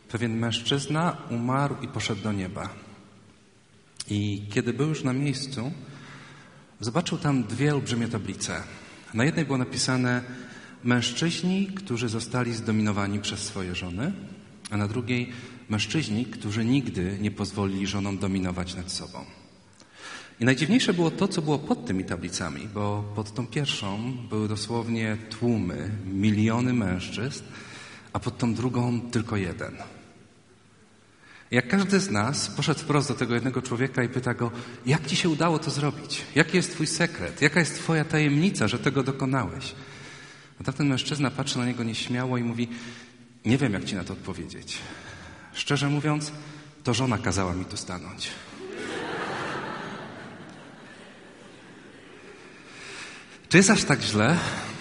pewien mężczyzna umarł i poszedł do nieba. I kiedy był już na miejscu, zobaczył tam dwie olbrzymie tablice. Na jednej było napisane mężczyźni, którzy zostali zdominowani przez swoje żony, a na drugiej mężczyźni, którzy nigdy nie pozwolili żonom dominować nad sobą. I najdziwniejsze było to, co było pod tymi tablicami, bo pod tą pierwszą były dosłownie tłumy, miliony mężczyzn, a pod tą drugą tylko jeden. Jak każdy z nas poszedł wprost do tego jednego człowieka i pyta go, jak ci się udało to zrobić? Jaki jest twój sekret? Jaka jest twoja tajemnica, że tego dokonałeś? A tamten mężczyzna patrzy na niego nieśmiało i mówi, nie wiem, jak ci na to odpowiedzieć. Szczerze mówiąc, to żona kazała mi tu stanąć. Czy jest aż tak źle?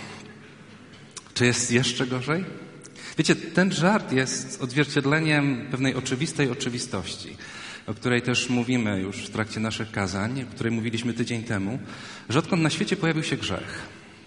Czy jest jeszcze gorzej? Wiecie, ten żart jest odzwierciedleniem pewnej oczywistej oczywistości, o której też mówimy już w trakcie naszych kazań, o której mówiliśmy tydzień temu, że odkąd na świecie pojawił się grzech,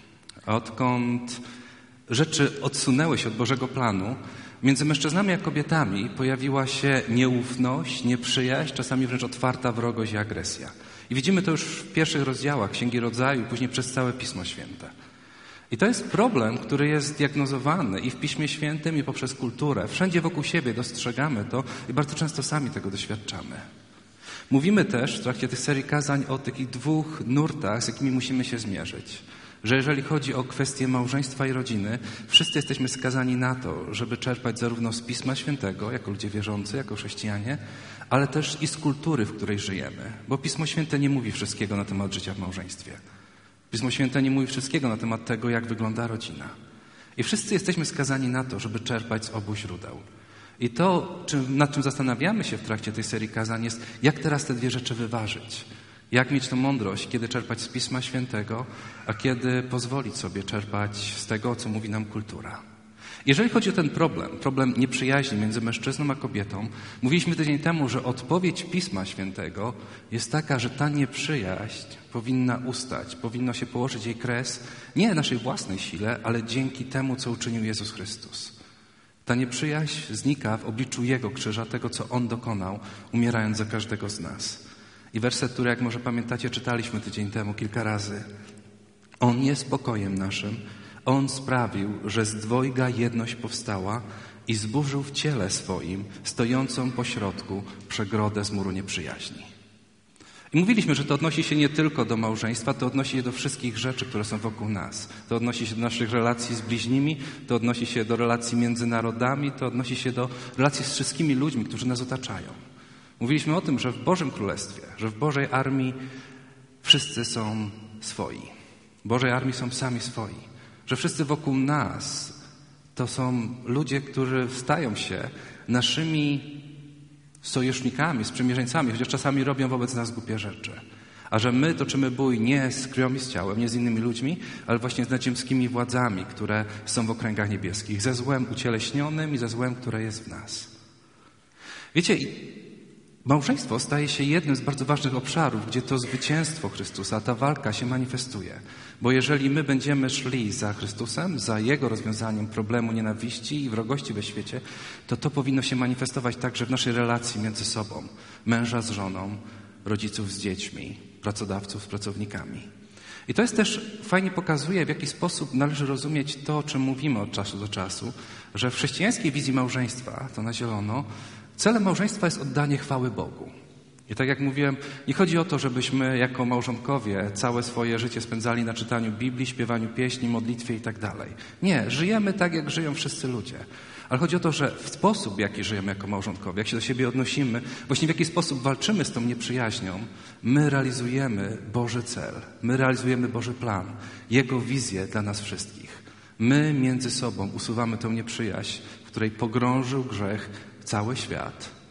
odkąd rzeczy odsunęły się od Bożego planu, między mężczyznami a kobietami pojawiła się nieufność, nieprzyjaźń, czasami wręcz otwarta wrogość i agresja. I widzimy to już w pierwszych rozdziałach Księgi Rodzaju i później przez całe Pismo Święte. I to jest problem, który jest diagnozowany i w Piśmie Świętym, i poprzez kulturę. Wszędzie wokół siebie dostrzegamy to i bardzo często sami tego doświadczamy. Mówimy też w trakcie tych serii kazań o takich dwóch nurtach, z jakimi musimy się zmierzyć. Że jeżeli chodzi o kwestie małżeństwa i rodziny, wszyscy jesteśmy skazani na to, żeby czerpać zarówno z Pisma Świętego, jako ludzie wierzący, jako chrześcijanie, ale też i z kultury, w której żyjemy. Bo Pismo Święte nie mówi wszystkiego na temat życia w małżeństwie. Pismo Święte nie mówi wszystkiego na temat tego, jak wygląda rodzina. I wszyscy jesteśmy skazani na to, żeby czerpać z obu źródeł. I to, nad czym zastanawiamy się w trakcie tej serii kazań, jest, jak teraz te dwie rzeczy wyważyć. Jak mieć tą mądrość, kiedy czerpać z Pisma Świętego, a kiedy pozwolić sobie czerpać z tego, co mówi nam kultura. Jeżeli chodzi o ten problem nieprzyjaźni między mężczyzną a kobietą, mówiliśmy tydzień temu, że odpowiedź Pisma Świętego jest taka, że ta nieprzyjaźń powinna ustać, powinno się położyć jej kres nie naszej własnej sile, ale dzięki temu, co uczynił Jezus Chrystus. Ta nieprzyjaźń znika w obliczu Jego krzyża, tego, co On dokonał, umierając za każdego z nas. I werset, który, jak może pamiętacie, czytaliśmy tydzień temu kilka razy. On jest pokojem naszym. On sprawił, że z dwojga jedność powstała i zburzył w ciele swoim, stojącą pośrodku, przegrodę z muru nieprzyjaźni. I mówiliśmy, że to odnosi się nie tylko do małżeństwa, to odnosi się do wszystkich rzeczy, które są wokół nas. To odnosi się do naszych relacji z bliźnimi, to odnosi się do relacji między narodami, to odnosi się do relacji z wszystkimi ludźmi, którzy nas otaczają. Mówiliśmy o tym, że w Bożym Królestwie, że w Bożej Armii wszyscy są swoi. W Bożej Armii są sami swoi. Że wszyscy wokół nas to są ludzie, którzy stają się naszymi sojusznikami, sprzymierzeńcami, chociaż czasami robią wobec nas głupie rzeczy. A że my toczymy bój nie z krwią i z ciałem, nie z innymi ludźmi, ale właśnie z nadziemskimi władzami, które są w okręgach niebieskich, ze złem ucieleśnionym i ze złem, które jest w nas. Wiecie, małżeństwo staje się jednym z bardzo ważnych obszarów, gdzie to zwycięstwo Chrystusa, ta walka się manifestuje. Bo jeżeli my będziemy szli za Chrystusem, za Jego rozwiązaniem problemu nienawiści i wrogości we świecie, to powinno się manifestować także w naszej relacji między sobą. Męża z żoną, rodziców z dziećmi, pracodawców z pracownikami. I to jest też fajnie pokazuje, w jaki sposób należy rozumieć to, o czym mówimy od czasu do czasu, że w chrześcijańskiej wizji małżeństwa, to na zielono, celem małżeństwa jest oddanie chwały Bogu. I tak jak mówiłem, nie chodzi o to, żebyśmy jako małżonkowie całe swoje życie spędzali na czytaniu Biblii, śpiewaniu pieśni, modlitwie i tak dalej. Nie, żyjemy tak, jak żyją wszyscy ludzie. Ale chodzi o to, że w sposób, w jaki żyjemy jako małżonkowie, jak się do siebie odnosimy, właśnie w jaki sposób walczymy z tą nieprzyjaźnią, my realizujemy Boży cel, my realizujemy Boży plan, Jego wizję dla nas wszystkich. My między sobą usuwamy tę nieprzyjaźń, w której pogrążył grzech cały świat.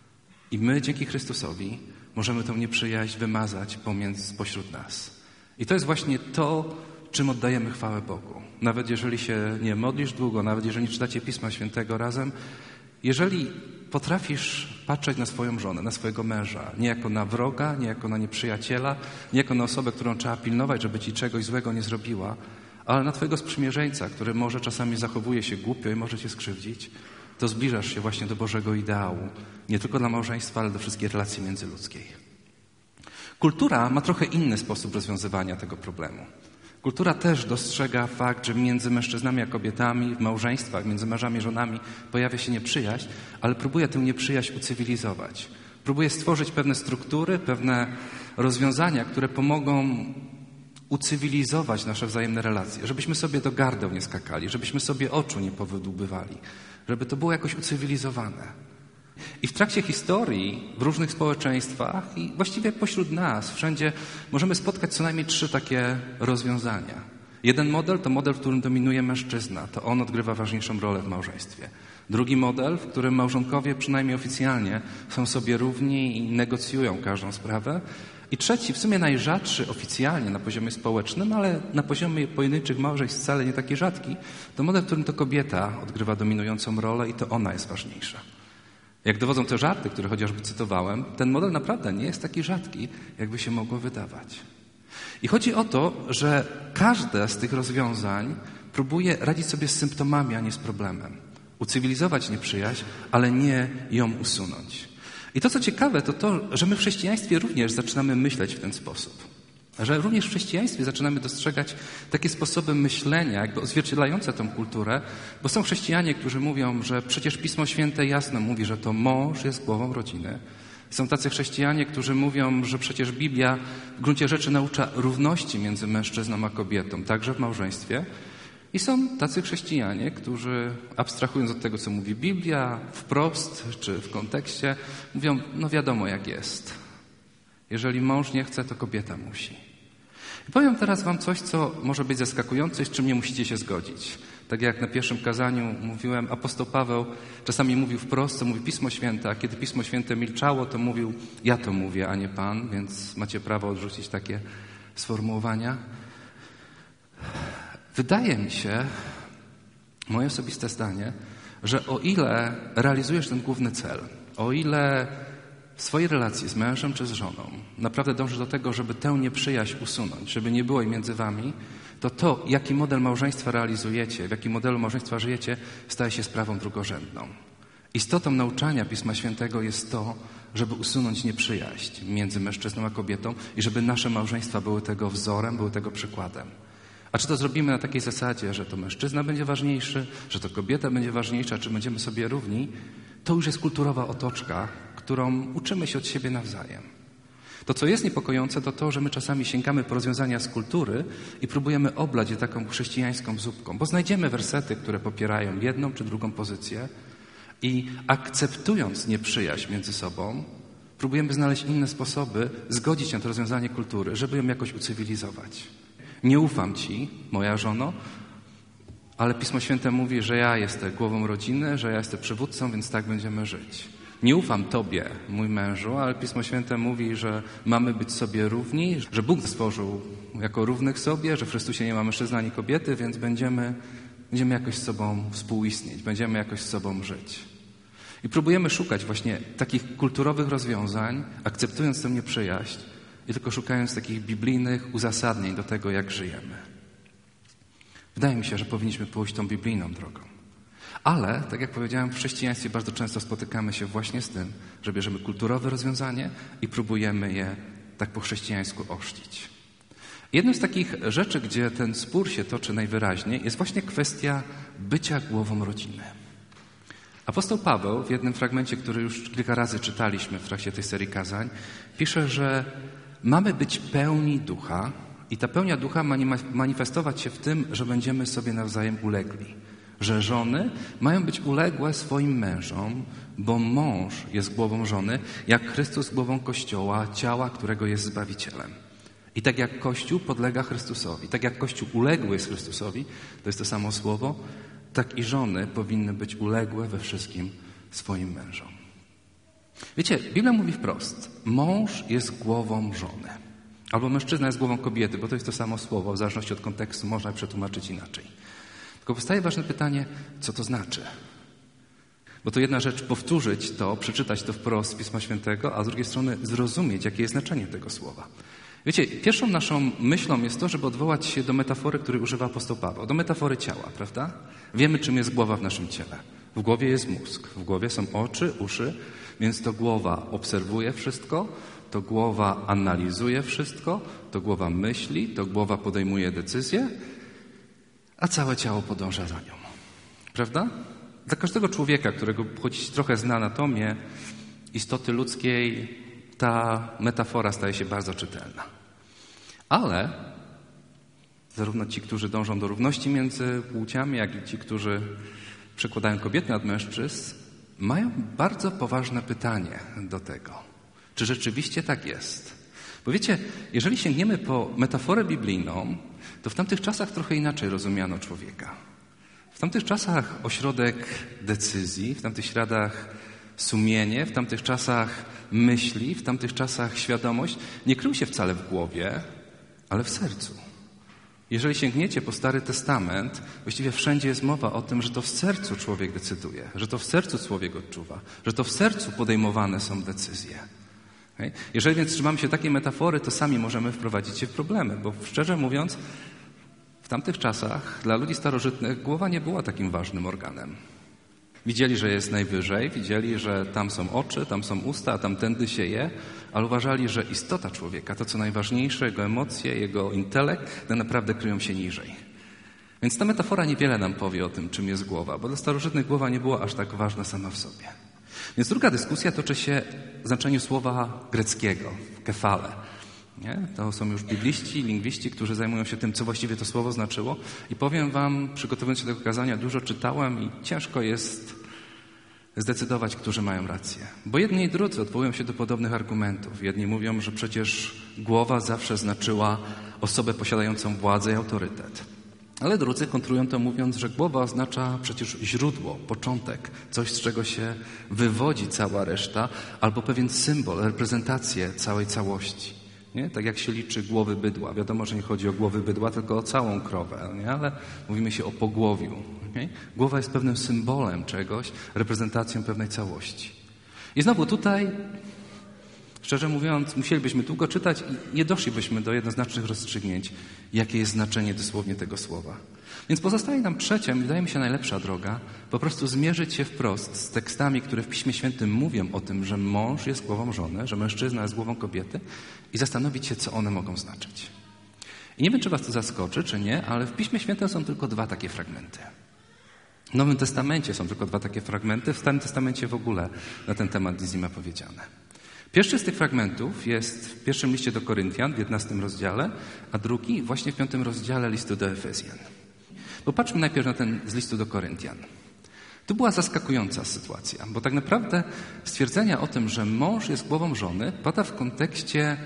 I my dzięki Chrystusowi możemy tę nieprzyjaźń wymazać spośród nas. I to jest właśnie to, czym oddajemy chwałę Bogu. Nawet jeżeli się nie modlisz długo, nawet jeżeli nie czytacie Pisma Świętego razem, jeżeli potrafisz patrzeć na swoją żonę, na swojego męża, nie jako na wroga, nie jako na nieprzyjaciela, nie jako na osobę, którą trzeba pilnować, żeby ci czegoś złego nie zrobiła, ale na twojego sprzymierzeńca, który może czasami zachowuje się głupio i może cię skrzywdzić, to zbliżasz się właśnie do Bożego ideału, nie tylko dla małżeństwa, ale do wszystkich relacji międzyludzkiej. Kultura ma trochę inny sposób rozwiązywania tego problemu. Kultura też dostrzega fakt, że między mężczyznami a kobietami, w małżeństwach, między mężami a żonami pojawia się nieprzyjaźń, ale próbuje tę nieprzyjaźń ucywilizować. Próbuje stworzyć pewne struktury, pewne rozwiązania, które pomogą ucywilizować nasze wzajemne relacje, żebyśmy sobie do gardeł nie skakali, żebyśmy sobie oczu nie powydłubywali, żeby to było jakoś ucywilizowane. I w trakcie historii, w różnych społeczeństwach i właściwie pośród nas, wszędzie możemy spotkać co najmniej 3 takie rozwiązania. Jeden model to model, w którym dominuje mężczyzna. To on odgrywa ważniejszą rolę w małżeństwie. Drugi model, w którym małżonkowie przynajmniej oficjalnie są sobie równi i negocjują każdą sprawę. I trzeci, w sumie najrzadszy oficjalnie na poziomie społecznym, ale na poziomie pojedynczych małżeństw wcale nie taki rzadki, to model, w którym to kobieta odgrywa dominującą rolę i to ona jest ważniejsza. Jak dowodzą te żarty, które chociażby cytowałem, ten model naprawdę nie jest taki rzadki, jakby się mogło wydawać. I chodzi o to, że każde z tych rozwiązań próbuje radzić sobie z symptomami, a nie z problemem. Ucywilizować nieprzyjaźń, ale nie ją usunąć. I to, co ciekawe, to to, że my w chrześcijaństwie również zaczynamy myśleć w ten sposób. Że również w chrześcijaństwie zaczynamy dostrzegać takie sposoby myślenia, jakby odzwierciedlające tą kulturę, bo są chrześcijanie, którzy mówią, że przecież Pismo Święte jasno mówi, że to mąż jest głową rodziny. Są tacy chrześcijanie, którzy mówią, że przecież Biblia w gruncie rzeczy naucza równości między mężczyzną a kobietą, także w małżeństwie. I są tacy chrześcijanie, którzy abstrahując od tego, co mówi Biblia, wprost czy w kontekście, mówią, no wiadomo jak jest. Jeżeli mąż nie chce, to kobieta musi. I powiem teraz wam coś, co może być zaskakujące i z czym nie musicie się zgodzić. Tak jak na pierwszym kazaniu mówiłem, apostoł Paweł czasami mówił wprost, co mówi Pismo Święte, a kiedy Pismo Święte milczało, to mówił, ja to mówię, a nie Pan, więc macie prawo odrzucić takie sformułowania. Wydaje mi się, moje osobiste zdanie, że o ile realizujesz ten główny cel, o ile w swojej relacji z mężem czy z żoną naprawdę dążysz do tego, żeby tę nieprzyjaźń usunąć, żeby nie było jej między wami, to, jaki model małżeństwa realizujecie, w jakim modelu małżeństwa żyjecie, staje się sprawą drugorzędną. Istotą nauczania Pisma Świętego jest to, żeby usunąć nieprzyjaźń między mężczyzną a kobietą i żeby nasze małżeństwa były tego wzorem, były tego przykładem. A czy to zrobimy na takiej zasadzie, że to mężczyzna będzie ważniejszy, że to kobieta będzie ważniejsza, czy będziemy sobie równi, to już jest kulturowa otoczka, którą uczymy się od siebie nawzajem. To, co jest niepokojące, to to, że my czasami sięgamy po rozwiązania z kultury i próbujemy oblać je taką chrześcijańską zupką, bo znajdziemy wersety, które popierają jedną czy drugą pozycję i akceptując nieprzyjaźń między sobą, próbujemy znaleźć inne sposoby, zgodzić się na to rozwiązanie kultury, żeby ją jakoś ucywilizować. Nie ufam ci, moja żono, ale Pismo Święte mówi, że ja jestem głową rodziny, że ja jestem przywódcą, więc tak będziemy żyć. Nie ufam tobie, mój mężu, ale Pismo Święte mówi, że mamy być sobie równi, że Bóg stworzył jako równych sobie, że w Chrystusie nie ma mężczyzny ani kobiety, więc będziemy jakoś z sobą współistnieć, będziemy jakoś z sobą żyć. I próbujemy szukać właśnie takich kulturowych rozwiązań, akceptując tę nieprzyjaźń i tylko szukając takich biblijnych uzasadnień do tego, jak żyjemy. Wydaje mi się, że powinniśmy pójść tą biblijną drogą. Ale, tak jak powiedziałem, w chrześcijaństwie bardzo często spotykamy się właśnie z tym, że bierzemy kulturowe rozwiązanie i próbujemy je tak po chrześcijańsku ochrzcić. Jedną z takich rzeczy, gdzie ten spór się toczy najwyraźniej, jest właśnie kwestia bycia głową rodziny. Apostoł Paweł w jednym fragmencie, który już kilka razy czytaliśmy w trakcie tej serii kazań, pisze, że mamy być pełni ducha i ta pełnia ducha ma manifestować się w tym, że będziemy sobie nawzajem ulegli. Że żony mają być uległe swoim mężom, bo mąż jest głową żony, jak Chrystus głową Kościoła, ciała, którego jest Zbawicielem. I tak jak Kościół podlega Chrystusowi, tak jak Kościół uległy jest Chrystusowi, to jest to samo słowo, tak i żony powinny być uległe we wszystkim swoim mężom. Wiecie, Biblia mówi wprost, mąż jest głową żony. Albo mężczyzna jest głową kobiety, bo to jest to samo słowo, w zależności od kontekstu można przetłumaczyć inaczej. Tylko powstaje ważne pytanie, co to znaczy? Bo to jedna rzecz powtórzyć to, przeczytać to wprost z Pisma Świętego, a z drugiej strony zrozumieć, jakie jest znaczenie tego słowa. Wiecie, pierwszą naszą myślą jest to, żeby odwołać się do metafory, której używa apostoł Paweł, do metafory ciała, prawda? Wiemy, czym jest głowa w naszym ciele. W głowie jest mózg, w głowie są oczy, uszy, więc to głowa obserwuje wszystko, to głowa analizuje wszystko, to głowa myśli, to głowa podejmuje decyzje, a całe ciało podąża za nią. Prawda? Dla każdego człowieka, którego choć trochę zna anatomię istoty ludzkiej, ta metafora staje się bardzo czytelna. Ale zarówno ci, którzy dążą do równości między płciami, jak i ci, którzy przekładają kobiety nad mężczyzn, mają bardzo poważne pytanie do tego. Czy rzeczywiście tak jest? Bo wiecie, jeżeli sięgniemy po metaforę biblijną, to w tamtych czasach trochę inaczej rozumiano człowieka. W tamtych czasach ośrodek decyzji, w tamtych śladach sumienie, w tamtych czasach myśli, w tamtych czasach świadomość nie krył się wcale w głowie, ale w sercu. Jeżeli sięgniecie po Stary Testament, właściwie wszędzie jest mowa o tym, że to w sercu człowiek decyduje, że to w sercu człowiek odczuwa, że to w sercu podejmowane są decyzje. Okay? Jeżeli więc trzymamy się takiej metafory, to sami możemy wprowadzić się w problemy, bo szczerze mówiąc, w tamtych czasach dla ludzi starożytnych głowa nie była takim ważnym organem. Widzieli, że jest najwyżej, widzieli, że tam są oczy, tam są usta, a tamtędy się je, ale uważali, że istota człowieka, to co najważniejsze, jego emocje, jego intelekt, tak naprawdę kryją się niżej. Więc ta metafora niewiele nam powie o tym, czym jest głowa, bo dla starożytnych głowa nie była aż tak ważna sama w sobie. Więc druga dyskusja toczy się w znaczeniu słowa greckiego, kefale. Nie? To są już bibliści, lingwiści, którzy zajmują się tym, co właściwie to słowo znaczyło. I powiem wam, przygotowując się do tego kazania, dużo czytałem i ciężko jest zdecydować, którzy mają rację. Bo jedni i drudzy odwołują się do podobnych argumentów. Jedni mówią, że przecież głowa zawsze znaczyła osobę posiadającą władzę i autorytet. Ale drudzy kontrują to mówiąc, że głowa oznacza przecież źródło, początek, coś, z czego się wywodzi cała reszta, albo pewien symbol, reprezentację całej całości. Nie? Tak jak się liczy głowy bydła. Wiadomo, że nie chodzi o głowy bydła, tylko o całą krowę, nie? Ale mówimy się o pogłowiu. Nie? Głowa jest pewnym symbolem czegoś, reprezentacją pewnej całości. I znowu tutaj, szczerze mówiąc, musielibyśmy długo czytać i nie doszlibyśmy do jednoznacznych rozstrzygnięć, jakie jest znaczenie dosłownie tego słowa. Więc pozostaje nam trzecia, wydaje mi się najlepsza droga, po prostu zmierzyć się wprost z tekstami, które w Piśmie Świętym mówią o tym, że mąż jest głową żony, że mężczyzna jest głową kobiety i zastanowić się, co one mogą znaczyć. I nie wiem, czy was to zaskoczy, czy nie, ale w Piśmie Świętym są tylko 2 takie fragmenty. W Nowym Testamencie są tylko 2 takie fragmenty, w Starym Testamencie w ogóle na ten temat nic nie ma powiedziane. Pierwszy z tych fragmentów jest w pierwszym liście do Koryntian, w 11 rozdziale, a drugi właśnie w 5 rozdziale listu do Efezjan. Popatrzmy najpierw na ten z listu do Koryntian. Tu była zaskakująca sytuacja, bo tak naprawdę stwierdzenia o tym, że mąż jest głową żony, pada w kontekście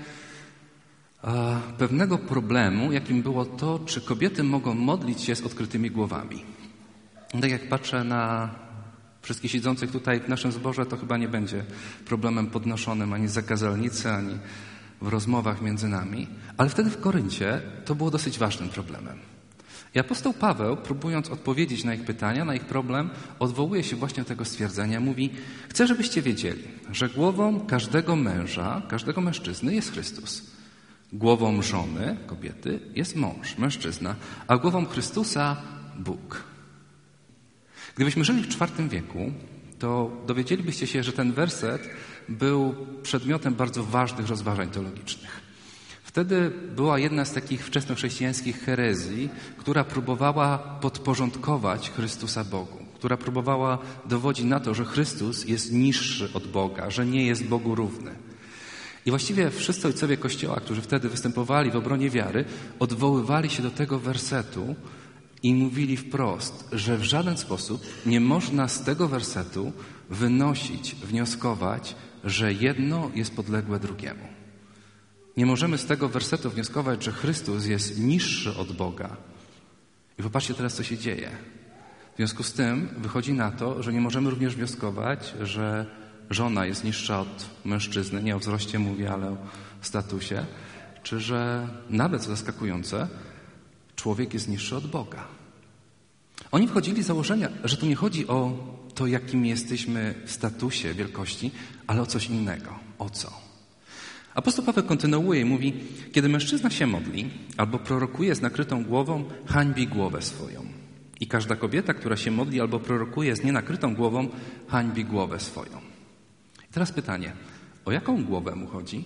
pewnego problemu, jakim było to, czy kobiety mogą modlić się z odkrytymi głowami. Tak jak patrzę na wszystkich siedzących tutaj w naszym zborze, to chyba nie będzie problemem podnoszonym ani z zakazalnicy, ani w rozmowach między nami, ale wtedy w Koryncie to było dosyć ważnym problemem. I apostoł Paweł, próbując odpowiedzieć na ich pytania, na ich problem, odwołuje się właśnie do tego stwierdzenia. Mówi, chcę, żebyście wiedzieli, że głową każdego męża, każdego mężczyzny jest Chrystus. Głową żony, kobiety, jest mąż, mężczyzna, a głową Chrystusa Bóg. Gdybyśmy żyli w IV wieku, to dowiedzielibyście się, że ten werset był przedmiotem bardzo ważnych rozważań teologicznych. Wtedy była jedna z takich wczesnochrześcijańskich herezji, która próbowała podporządkować Chrystusa Bogu, która próbowała dowodzić na to, że Chrystus jest niższy od Boga, że nie jest Bogu równy. I właściwie wszyscy ojcowie Kościoła, którzy wtedy występowali w obronie wiary, odwoływali się do tego wersetu i mówili wprost, że w żaden sposób nie można z tego wersetu wynosić, wnioskować, że jedno jest podległe drugiemu. Nie możemy z tego wersetu wnioskować, że Chrystus jest niższy od Boga. I popatrzcie teraz, co się dzieje. W związku z tym wychodzi na to, że nie możemy również wnioskować, że żona jest niższa od mężczyzny, nie o wzroście mówię, ale o statusie, czy że nawet, co zaskakujące, człowiek jest niższy od Boga. Oni wchodzili z założenia, że tu nie chodzi o to, jakim jesteśmy w statusie wielkości, ale o coś innego. O co? Apostoł Paweł kontynuuje i mówi, kiedy mężczyzna się modli albo prorokuje z nakrytą głową, hańbi głowę swoją. I każda kobieta, która się modli albo prorokuje z nienakrytą głową, hańbi głowę swoją. I teraz pytanie, o jaką głowę mu chodzi?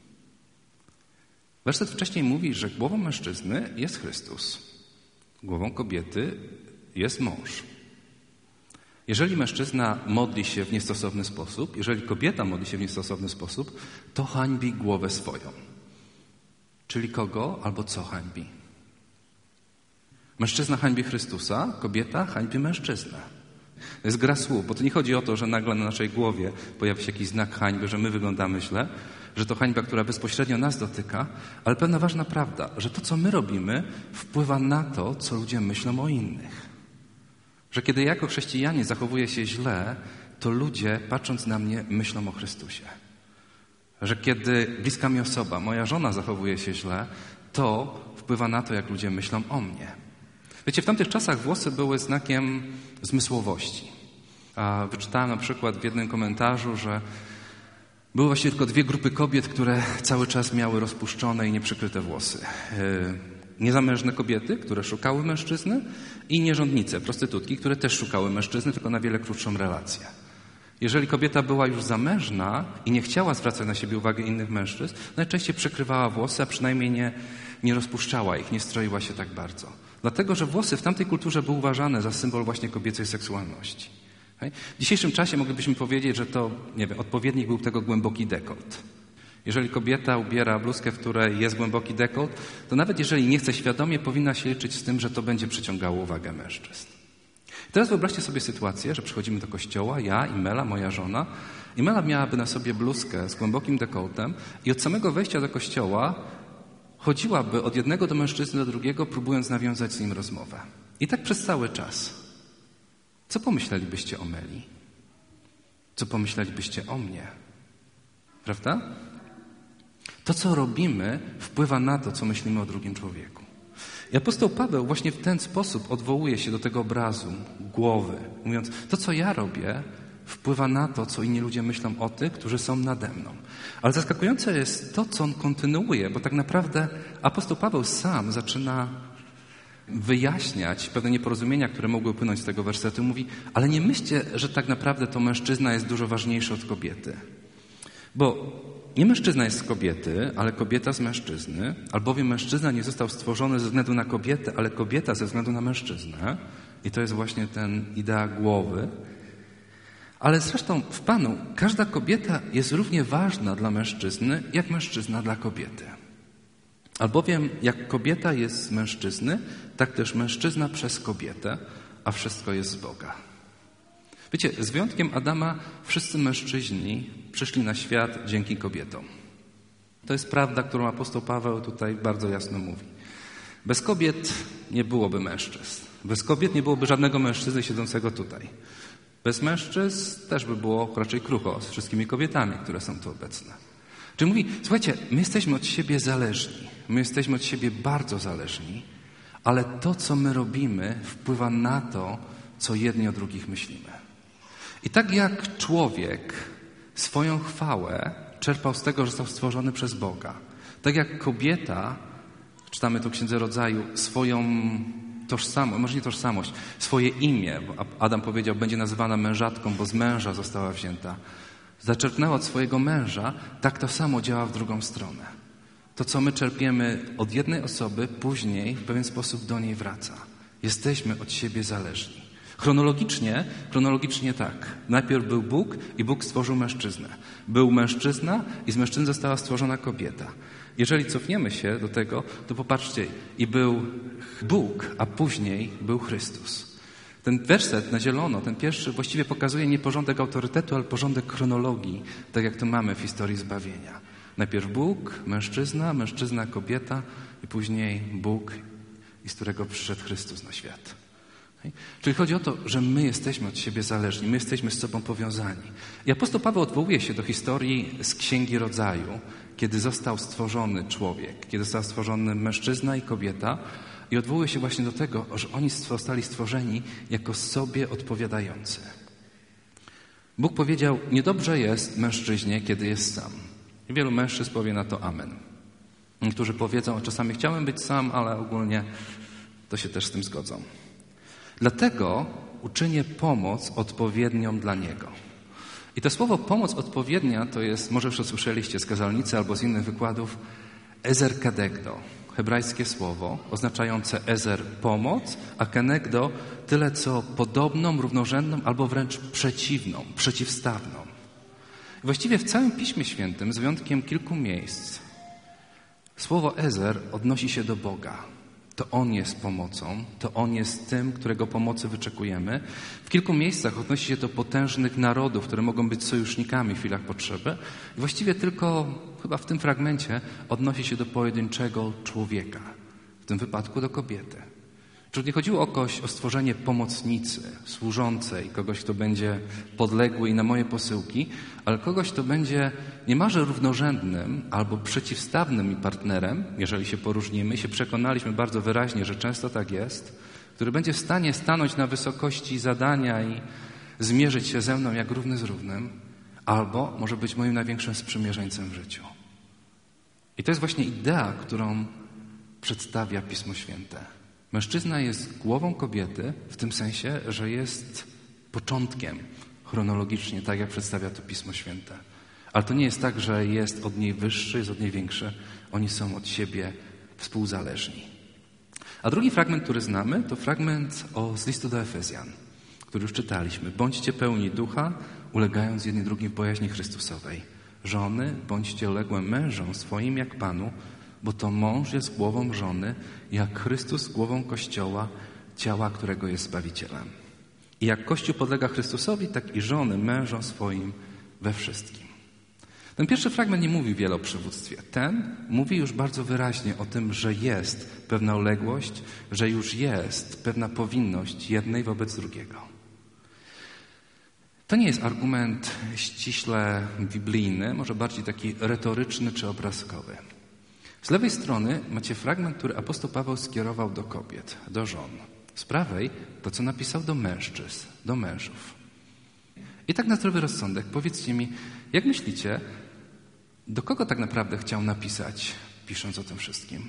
Werset wcześniej mówi, że głową mężczyzny jest Chrystus. Głową kobiety jest mąż. Jeżeli mężczyzna modli się w niestosowny sposób, jeżeli kobieta modli się w niestosowny sposób, to hańbi głowę swoją. Czyli kogo albo co hańbi? Mężczyzna hańbi Chrystusa, kobieta hańbi mężczyznę. To jest gra słów, bo to nie chodzi o to, że nagle na naszej głowie pojawi się jakiś znak hańby, że my wyglądamy źle, że to hańba, która bezpośrednio nas dotyka, ale pewna ważna prawda, że to, co my robimy, wpływa na to, co ludzie myślą o innych. Że kiedy ja jako chrześcijanin zachowuję się źle, to ludzie, patrząc na mnie, myślą o Chrystusie. Że kiedy bliska mi osoba, moja żona zachowuje się źle, to wpływa na to, jak ludzie myślą o mnie. Wiecie, w tamtych czasach włosy były znakiem zmysłowości. A wyczytałem na przykład w jednym komentarzu, że były właściwie tylko dwie grupy kobiet, które cały czas miały rozpuszczone i nieprzykryte włosy. Niezamężne kobiety, które szukały mężczyzny i nierządnice, prostytutki, które też szukały mężczyzny, tylko na wiele krótszą relację. Jeżeli kobieta była już zamężna i nie chciała zwracać na siebie uwagi innych mężczyzn, najczęściej przykrywała włosy, a przynajmniej nie rozpuszczała ich, nie stroiła się tak bardzo. Dlatego, że włosy w tamtej kulturze były uważane za symbol właśnie kobiecej seksualności. W dzisiejszym czasie moglibyśmy powiedzieć, że to, odpowiednik był tego głęboki dekolt. Jeżeli kobieta ubiera bluzkę, w której jest głęboki dekolt, to nawet jeżeli nie chce świadomie, powinna się liczyć z tym, że to będzie przyciągało uwagę mężczyzn. Teraz wyobraźcie sobie sytuację, że przychodzimy do kościoła, ja, Imela, moja żona. Imela miałaby na sobie bluzkę z głębokim dekoltem i od samego wejścia do kościoła chodziłaby od jednego do mężczyzny do drugiego, próbując nawiązać z nim rozmowę. I tak przez cały czas. Co pomyślelibyście o Meli? Co pomyślelibyście o mnie? Prawda? To, co robimy, wpływa na to, co myślimy o drugim człowieku. I apostoł Paweł właśnie w ten sposób odwołuje się do tego obrazu głowy, mówiąc, to, co ja robię, wpływa na to, co inni ludzie myślą o tych, którzy są nade mną. Ale zaskakujące jest to, co on kontynuuje, bo tak naprawdę apostoł Paweł sam zaczyna wyjaśniać pewne nieporozumienia, które mogły płynąć z tego wersetu. Mówi, ale nie myślcie, że tak naprawdę to mężczyzna jest dużo ważniejszy od kobiety. Bo nie mężczyzna jest z kobiety, ale kobieta z mężczyzny, albowiem mężczyzna nie został stworzony ze względu na kobietę, ale kobieta ze względu na mężczyznę. I to jest właśnie ten idea głowy. Ale zresztą w Panu każda kobieta jest równie ważna dla mężczyzny, jak mężczyzna dla kobiety. Albowiem jak kobieta jest z mężczyzny, tak też mężczyzna przez kobietę, a wszystko jest z Boga. Wiecie, z wyjątkiem Adama wszyscy mężczyźni przyszli na świat dzięki kobietom. To jest prawda, którą apostoł Paweł tutaj bardzo jasno mówi. Bez kobiet nie byłoby mężczyzn. Bez kobiet nie byłoby żadnego mężczyzny siedzącego tutaj. Bez mężczyzn też by było raczej krucho z wszystkimi kobietami, które są tu obecne. Czyli mówi, słuchajcie, my jesteśmy od siebie zależni. My jesteśmy od siebie bardzo zależni, ale to, co my robimy, wpływa na to, co jedni o drugich myślimy. I tak jak człowiek swoją chwałę czerpał z tego, że został stworzony przez Boga, tak jak kobieta, czytamy to w Księdze Rodzaju, swoją tożsamość, może nie tożsamość, swoje imię, bo Adam powiedział, będzie nazywana mężatką, bo z męża została wzięta, zaczerpnęła od swojego męża, tak to samo działa w drugą stronę. To, co my czerpiemy od jednej osoby, później w pewien sposób do niej wraca. Jesteśmy od siebie zależni. Chronologicznie tak. Najpierw był Bóg i Bóg stworzył mężczyznę. Był mężczyzna i z mężczyzny została stworzona kobieta. Jeżeli cofniemy się do tego, to popatrzcie, i był Bóg, a później był Chrystus. Ten werset na zielono, ten pierwszy, właściwie pokazuje nie porządek autorytetu, ale porządek chronologii, tak jak to mamy w historii zbawienia. Najpierw Bóg, mężczyzna, kobieta i później Bóg, i z którego przyszedł Chrystus na świat. Czyli chodzi o to, że my jesteśmy od siebie zależni, my jesteśmy z sobą powiązani. I apostoł Paweł odwołuje się do historii z Księgi Rodzaju, kiedy został stworzony człowiek, kiedy został stworzony mężczyzna i kobieta i odwołuje się właśnie do tego, że oni zostali stworzeni jako sobie odpowiadający. Bóg powiedział, niedobrze jest mężczyźnie, kiedy jest sam. I wielu mężczyzn powie na to amen. Niektórzy powiedzą, czasami chciałem być sam, ale ogólnie to się też z tym zgodzą. Dlatego uczynię pomoc odpowiednią dla niego. I to słowo pomoc odpowiednia to jest, może już to słyszeliście z kazalnicy albo z innych wykładów, ezer kenegdo. Hebrajskie słowo oznaczające ezer pomoc, a kenegdo tyle co podobną, równorzędną albo wręcz przeciwną, przeciwstawną. I właściwie w całym Piśmie Świętym, z wyjątkiem kilku miejsc, słowo ezer odnosi się do Boga. To On jest pomocą, to On jest tym, którego pomocy wyczekujemy. W kilku miejscach odnosi się do potężnych narodów, które mogą być sojusznikami w chwilach potrzeby. I właściwie tylko chyba w tym fragmencie odnosi się do pojedynczego człowieka, w tym wypadku do kobiety. Czyli nie chodziło o kogoś, o stworzenie pomocnicy, służącej, kogoś, kto będzie podległy i na moje posyłki, ale kogoś, kto będzie niemalże równorzędnym albo przeciwstawnym mi partnerem, jeżeli się poróżnimy, się przekonaliśmy bardzo wyraźnie, że często tak jest, który będzie w stanie stanąć na wysokości zadania i zmierzyć się ze mną jak równy z równym, albo może być moim największym sprzymierzeńcem w życiu. I to jest właśnie idea, którą przedstawia Pismo Święte. Mężczyzna jest głową kobiety w tym sensie, że jest początkiem chronologicznie, tak jak przedstawia to Pismo Święte. Ale to nie jest tak, że jest od niej wyższy, jest od niej większy. Oni są od siebie współzależni. A drugi fragment, który znamy, to fragment z listu do Efezjan, który już czytaliśmy. Bądźcie pełni ducha, ulegając jedni drugim w bojaźni Chrystusowej. Żony, bądźcie uległe mężom swoim jak Panu, bo to mąż jest głową żony, jak Chrystus głową Kościoła, ciała, którego jest Zbawicielem. I jak Kościół podlega Chrystusowi, tak i żony mężom swoim we wszystkim. Ten pierwszy fragment nie mówi wiele o przywództwie. Ten mówi już bardzo wyraźnie o tym, że jest pewna uległość, że już jest pewna powinność jednej wobec drugiego. To nie jest argument ściśle biblijny, może bardziej taki retoryczny czy obrazkowy. Z lewej strony macie fragment, który apostoł Paweł skierował do kobiet, do żon. Z prawej to, co napisał do mężczyzn, do mężów. I tak na zdrowy rozsądek, powiedzcie mi, jak myślicie, do kogo tak naprawdę chciał napisać, pisząc o tym wszystkim?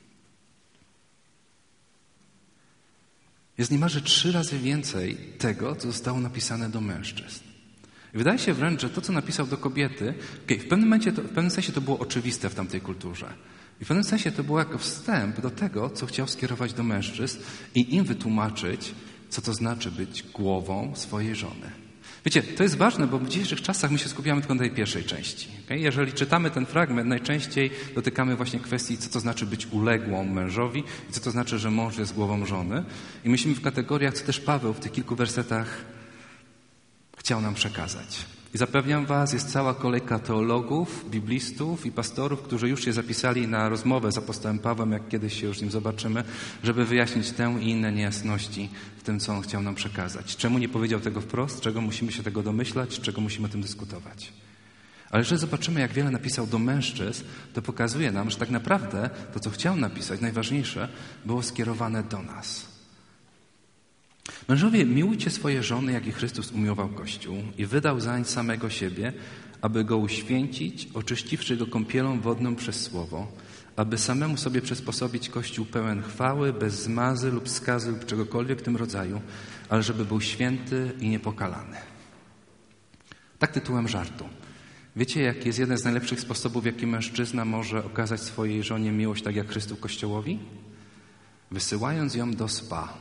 Jest niemalże 3 razy więcej tego, co zostało napisane do mężczyzn. I wydaje się wręcz, że to, co napisał do kobiety, w pewnym sensie to było oczywiste w tamtej kulturze. I w pewnym sensie to było jako wstęp do tego, co chciał skierować do mężczyzn i im wytłumaczyć, co to znaczy być głową swojej żony. Wiecie, to jest ważne, bo w dzisiejszych czasach my się skupiamy tylko na tej pierwszej części. Okay? Jeżeli czytamy ten fragment, najczęściej dotykamy właśnie kwestii, co to znaczy być uległą mężowi i co to znaczy, że mąż jest głową żony. I myślimy w kategoriach, co też Paweł w tych kilku wersetach chciał nam przekazać. I zapewniam was, jest cała kolejka teologów, biblistów i pastorów, którzy już się zapisali na rozmowę z apostołem Pawłem, jak kiedyś się już z nim zobaczymy, żeby wyjaśnić tę i inne niejasności w tym, co on chciał nam przekazać. Czemu nie powiedział tego wprost, czego musimy się tego domyślać, czego musimy o tym dyskutować. Ale jeżeli zobaczymy, jak wiele napisał do mężczyzn, to pokazuje nam, że tak naprawdę to, co chciał napisać, najważniejsze, było skierowane do nas. Mężowie, miłujcie swoje żony, jak i Chrystus umiłował Kościół i wydał zań samego siebie, aby go uświęcić, oczyściwszy go kąpielą wodną przez słowo, aby samemu sobie przysposobić Kościół pełen chwały, bez zmazy lub skazy lub czegokolwiek w tym rodzaju, ale żeby był święty i niepokalany. Tak tytułem żartu. Wiecie, jaki jest jeden z najlepszych sposobów, w jaki mężczyzna może okazać swojej żonie miłość, tak jak Chrystus Kościołowi? Wysyłając ją do spa.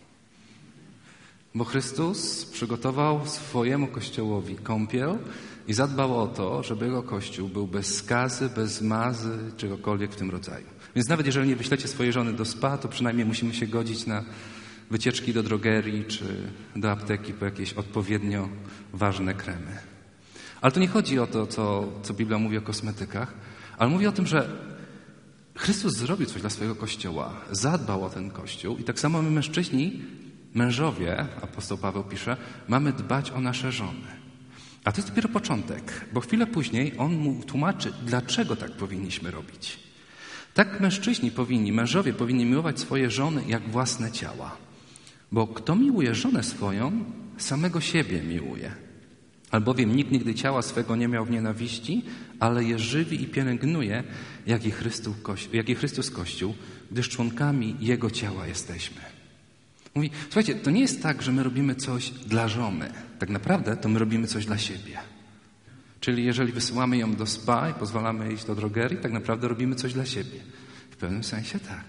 Bo Chrystus przygotował swojemu Kościołowi kąpiel i zadbał o to, żeby jego Kościół był bez skazy, bez zmazy, czegokolwiek w tym rodzaju. Więc nawet jeżeli nie wyślecie swojej żony do spa, to przynajmniej musimy się godzić na wycieczki do drogerii czy do apteki po jakieś odpowiednio ważne kremy. Ale to nie chodzi o to, co Biblia mówi o kosmetykach, ale mówi o tym, że Chrystus zrobił coś dla swojego Kościoła, zadbał o ten Kościół i tak samo my mężczyźni, mężowie, apostoł Paweł pisze, mamy dbać o nasze żony. A to jest dopiero początek, bo chwilę później on mu tłumaczy, dlaczego tak powinniśmy robić. Tak mężowie powinni miłować swoje żony jak własne ciała. Bo kto miłuje żonę swoją, samego siebie miłuje. Albowiem nikt nigdy ciała swego nie miał w nienawiści, ale je żywi i pielęgnuje, jak i Chrystus Kościół, gdyż członkami Jego ciała jesteśmy. Mówi, słuchajcie, to nie jest tak, że my robimy coś dla żony. Tak naprawdę to my robimy coś dla siebie. Czyli jeżeli wysyłamy ją do spa i pozwalamy jej iść do drogerii, tak naprawdę robimy coś dla siebie. W pewnym sensie tak.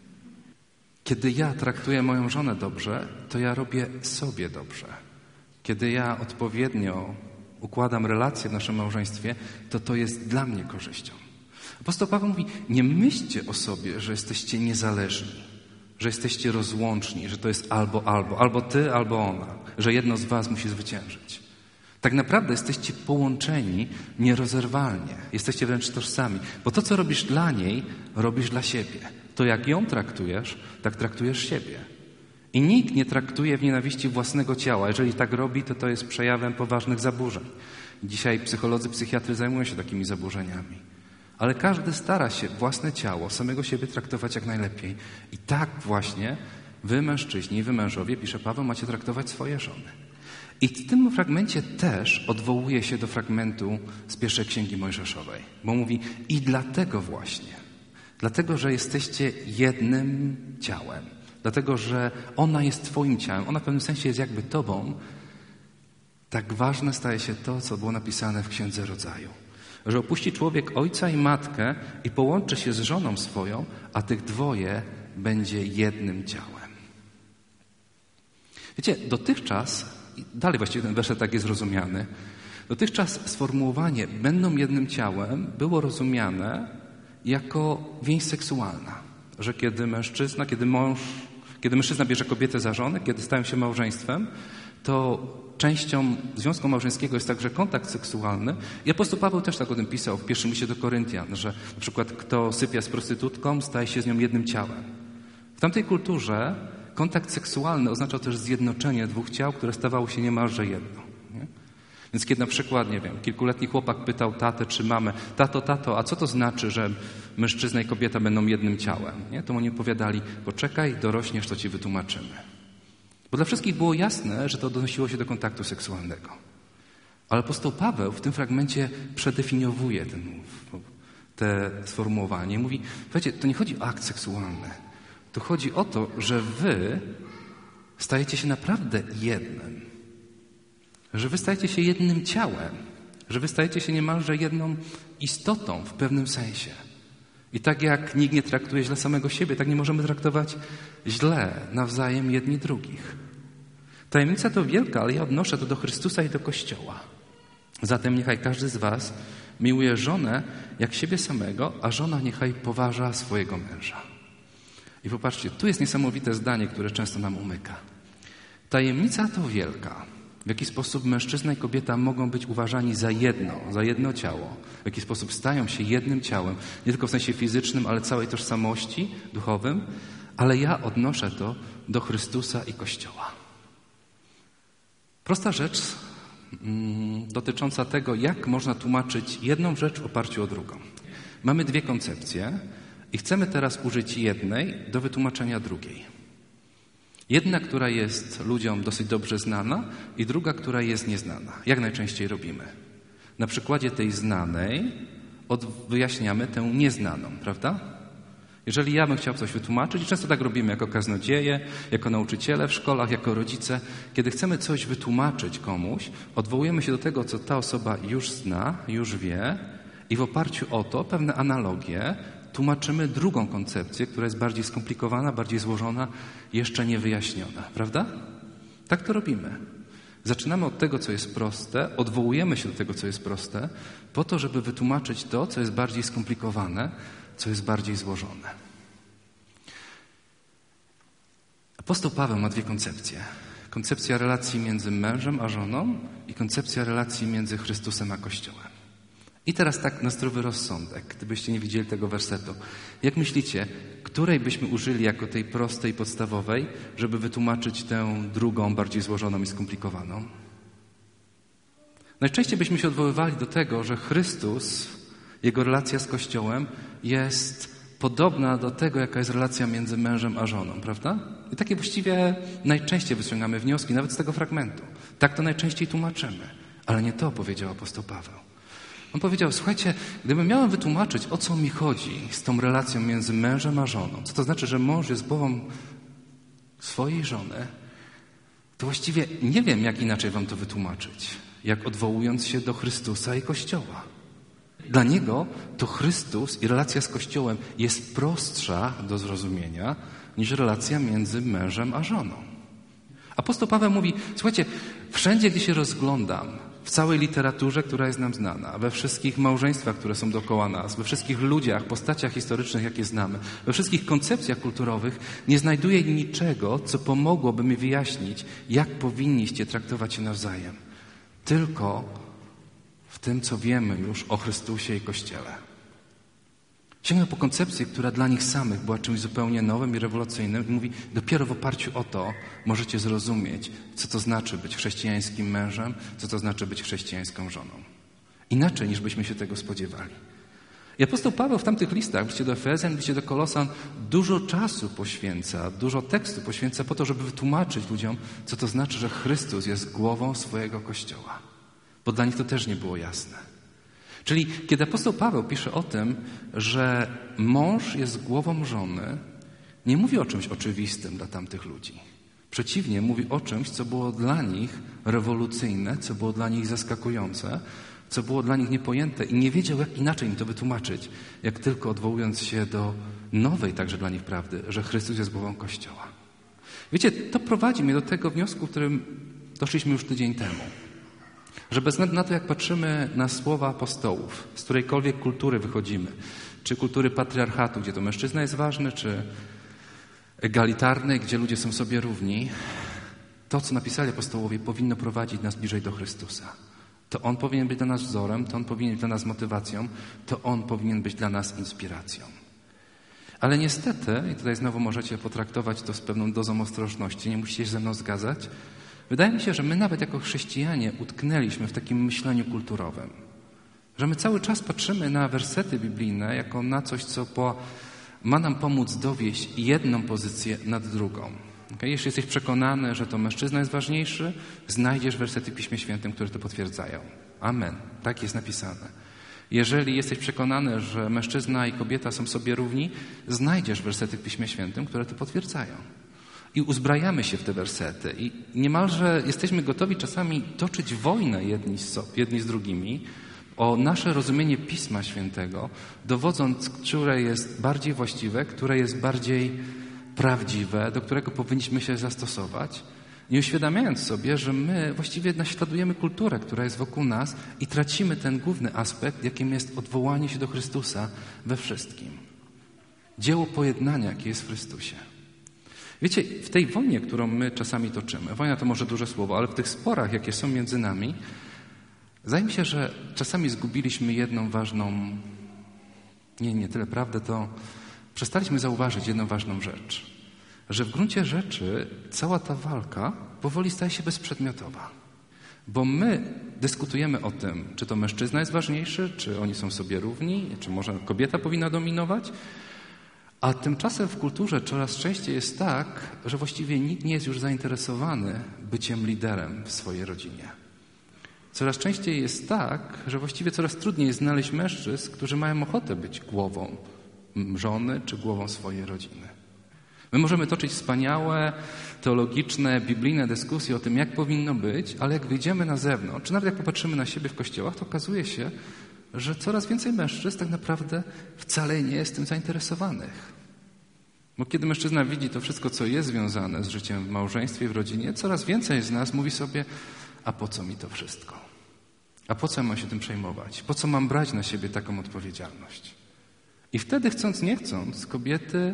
Kiedy ja traktuję moją żonę dobrze, to ja robię sobie dobrze. Kiedy ja odpowiednio układam relacje w naszym małżeństwie, to jest dla mnie korzyścią. Apostoł Paweł mówi, nie myślcie o sobie, że jesteście niezależni, że jesteście rozłączni, że to jest albo ty, albo ona, że jedno z was musi zwyciężyć. Tak naprawdę jesteście połączeni nierozerwalnie. Jesteście wręcz tożsami. Bo to, co robisz dla niej, robisz dla siebie. To, jak ją traktujesz, tak traktujesz siebie. I nikt nie traktuje w nienawiści własnego ciała. Jeżeli tak robi, to jest przejawem poważnych zaburzeń. Dzisiaj psycholodzy, psychiatry zajmują się takimi zaburzeniami. Ale każdy stara się własne ciało, samego siebie traktować jak najlepiej. I tak właśnie wy, mężczyźni i wy, mężowie, pisze Paweł, macie traktować swoje żony. I w tym fragmencie też odwołuje się do fragmentu z pierwszej Księgi Mojżeszowej. Bo mówi, i dlatego właśnie, dlatego, że jesteście jednym ciałem, dlatego, że ona jest twoim ciałem, ona w pewnym sensie jest jakby tobą, tak ważne staje się to, co było napisane w Księdze Rodzaju. Że opuści człowiek ojca i matkę i połączy się z żoną swoją, a tych dwoje będzie jednym ciałem. Wiecie, dotychczas, dalej właściwie ten werset tak jest rozumiany, dotychczas sformułowanie będą jednym ciałem było rozumiane jako więź seksualna. Że kiedy mężczyzna bierze kobietę za żonę, kiedy stają się małżeństwem, to częścią związku małżeńskiego jest także kontakt seksualny. I apostoł Paweł też tak o tym pisał w pierwszym liście do Koryntian, że na przykład kto sypia z prostytutką, staje się z nią jednym ciałem. W tamtej kulturze kontakt seksualny oznaczał też zjednoczenie dwóch ciał, które stawało się niemalże jedno. Nie? Więc kiedy na przykład, nie wiem, kilkuletni chłopak pytał tatę czy mamę, tato, a co to znaczy, że mężczyzna i kobieta będą jednym ciałem? Nie? To oni odpowiadali, poczekaj, dorośniesz, to ci wytłumaczymy. Bo dla wszystkich było jasne, że to odnosiło się do kontaktu seksualnego. Ale apostoł Paweł w tym fragmencie przedefiniowuje te sformułowanie. Mówi, słuchajcie, to nie chodzi o akt seksualny. Tu chodzi o to, że wy stajecie się naprawdę jednym. Że wy stajecie się jednym ciałem. Że wy stajecie się niemalże jedną istotą w pewnym sensie. I tak jak nikt nie traktuje źle samego siebie, tak nie możemy traktować źle nawzajem jedni drugich. Tajemnica to wielka, ale ja odnoszę to do Chrystusa i do Kościoła. Zatem niechaj każdy z was miłuje żonę jak siebie samego, a żona niechaj poważa swojego męża. I popatrzcie, tu jest niesamowite zdanie, które często nam umyka. Tajemnica to wielka. W jaki sposób mężczyzna i kobieta mogą być uważani za jedno ciało. W jaki sposób stają się jednym ciałem. Nie tylko w sensie fizycznym, ale całej tożsamości duchowym. Ale ja odnoszę to do Chrystusa i Kościoła. Prosta rzecz dotycząca tego, jak można tłumaczyć jedną rzecz w oparciu o drugą. Mamy dwie koncepcje i chcemy teraz użyć jednej do wytłumaczenia drugiej. Jedna, która jest ludziom dosyć dobrze znana i druga, która jest nieznana. Jak najczęściej robimy? Na przykładzie tej znanej wyjaśniamy tę nieznaną, prawda? Jeżeli ja bym chciał coś wytłumaczyć, i często tak robimy jako kaznodzieje, jako nauczyciele w szkołach, jako rodzice, kiedy chcemy coś wytłumaczyć komuś, odwołujemy się do tego, co ta osoba już zna, już wie i w oparciu o to pewne analogie tłumaczymy drugą koncepcję, która jest bardziej skomplikowana, bardziej złożona, jeszcze niewyjaśniona. Prawda? Tak to robimy. Zaczynamy od tego, co jest proste, odwołujemy się do tego, co jest proste, po to, żeby wytłumaczyć to, co jest bardziej skomplikowane, co jest bardziej złożone. Apostoł Paweł ma dwie koncepcje. Koncepcja relacji między mężem a żoną i koncepcja relacji między Chrystusem a Kościołem. I teraz tak na zdrowy rozsądek, gdybyście nie widzieli tego wersetu. Jak myślicie, której byśmy użyli jako tej prostej, podstawowej, żeby wytłumaczyć tę drugą, bardziej złożoną i skomplikowaną? Najczęściej byśmy się odwoływali do tego, że Chrystus, Jego relacja z Kościołem jest podobna do tego, jaka jest relacja między mężem a żoną, prawda? I takie właściwie najczęściej wyciągamy wnioski, nawet z tego fragmentu. Tak to najczęściej tłumaczymy. Ale nie to powiedział apostoł Paweł. On powiedział, słuchajcie, gdybym miałem wytłumaczyć, o co mi chodzi z tą relacją między mężem a żoną, co to znaczy, że mąż jest głową swojej żony, to właściwie nie wiem, jak inaczej wam to wytłumaczyć, jak odwołując się do Chrystusa i Kościoła. Dla Niego to Chrystus i relacja z Kościołem jest prostsza do zrozumienia niż relacja między mężem a żoną. Apostoł Paweł mówi, słuchajcie, wszędzie, gdzie się rozglądam, w całej literaturze, która jest nam znana, we wszystkich małżeństwach, które są dookoła nas, we wszystkich ludziach, postaciach historycznych, jakie znamy, we wszystkich koncepcjach kulturowych, nie znajduję niczego, co pomogłoby mi wyjaśnić, jak powinniście traktować się nawzajem. Tylko w tym, co wiemy już o Chrystusie i Kościele. Sięgnę po koncepcję, która dla nich samych była czymś zupełnie nowym i rewolucyjnym i mówi, dopiero w oparciu o to możecie zrozumieć, co to znaczy być chrześcijańskim mężem, co to znaczy być chrześcijańską żoną. Inaczej, niż byśmy się tego spodziewali. I apostoł Paweł w tamtych listach, w liście do Efezjan, w liście do Kolosan, dużo czasu poświęca, dużo tekstu poświęca po to, żeby wytłumaczyć ludziom, co to znaczy, że Chrystus jest głową swojego Kościoła. Bo dla nich to też nie było jasne. Czyli kiedy apostoł Paweł pisze o tym, że mąż jest głową żony, nie mówi o czymś oczywistym dla tamtych ludzi. Przeciwnie, mówi o czymś, co było dla nich rewolucyjne, co było dla nich zaskakujące, co było dla nich niepojęte i nie wiedział, jak inaczej im to wytłumaczyć, jak tylko odwołując się do nowej także dla nich prawdy, że Chrystus jest głową Kościoła. Wiecie, to prowadzi mnie do tego wniosku, w którym doszliśmy już tydzień temu. Że bez względu na to, jak patrzymy na słowa apostołów, z którejkolwiek kultury wychodzimy, czy kultury patriarchatu, gdzie to mężczyzna jest ważny, czy egalitarnej, gdzie ludzie są sobie równi, to, co napisali apostołowie, powinno prowadzić nas bliżej do Chrystusa. To On powinien być dla nas wzorem, to On powinien być dla nas motywacją, to On powinien być dla nas inspiracją. Ale niestety, i tutaj znowu możecie potraktować to z pewną dozą ostrożności, nie musicie się ze mną zgadzać, wydaje mi się, że my nawet jako chrześcijanie utknęliśmy w takim myśleniu kulturowym. Że my cały czas patrzymy na wersety biblijne jako na coś, co ma nam pomóc dowieść jedną pozycję nad drugą. Okay? Jeśli jesteś przekonany, że to mężczyzna jest ważniejszy, znajdziesz wersety w Piśmie Świętym, które to potwierdzają. Amen. Tak jest napisane. Jeżeli jesteś przekonany, że mężczyzna i kobieta są sobie równi, znajdziesz wersety w Piśmie Świętym, które to potwierdzają. I uzbrajamy się w te wersety i niemalże jesteśmy gotowi czasami toczyć wojnę jedni z drugimi o nasze rozumienie Pisma Świętego, dowodząc, które jest bardziej właściwe, które jest bardziej prawdziwe, do którego powinniśmy się zastosować, nie uświadamiając sobie, że my właściwie naśladujemy kulturę, która jest wokół nas i tracimy ten główny aspekt, jakim jest odwołanie się do Chrystusa we wszystkim. Dzieło pojednania, jakie jest w Chrystusie. Wiecie, w tej wojnie, którą my czasami toczymy, wojna to może duże słowo, ale w tych sporach, jakie są między nami, zdaje mi się, że czasami zgubiliśmy jedną ważną, nie tyle prawdę, to przestaliśmy zauważyć jedną ważną rzecz. Że w gruncie rzeczy cała ta walka powoli staje się bezprzedmiotowa. Bo my dyskutujemy o tym, czy to mężczyzna jest ważniejszy, czy oni są sobie równi, czy może kobieta powinna dominować. A tymczasem w kulturze coraz częściej jest tak, że właściwie nikt nie jest już zainteresowany byciem liderem w swojej rodzinie. Coraz częściej jest tak, że właściwie coraz trudniej jest znaleźć mężczyzn, którzy mają ochotę być głową żony czy głową swojej rodziny. My możemy toczyć wspaniałe, teologiczne, biblijne dyskusje o tym, jak powinno być, ale jak wyjdziemy na zewnątrz, czy nawet jak popatrzymy na siebie w kościołach, to okazuje się, że coraz więcej mężczyzn tak naprawdę wcale nie jest tym zainteresowanych. Bo kiedy mężczyzna widzi to wszystko, co jest związane z życiem w małżeństwie i w rodzinie, coraz więcej z nas mówi sobie, a po co mi to wszystko? A po co mam się tym przejmować? Po co mam brać na siebie taką odpowiedzialność? I wtedy, chcąc nie chcąc, kobiety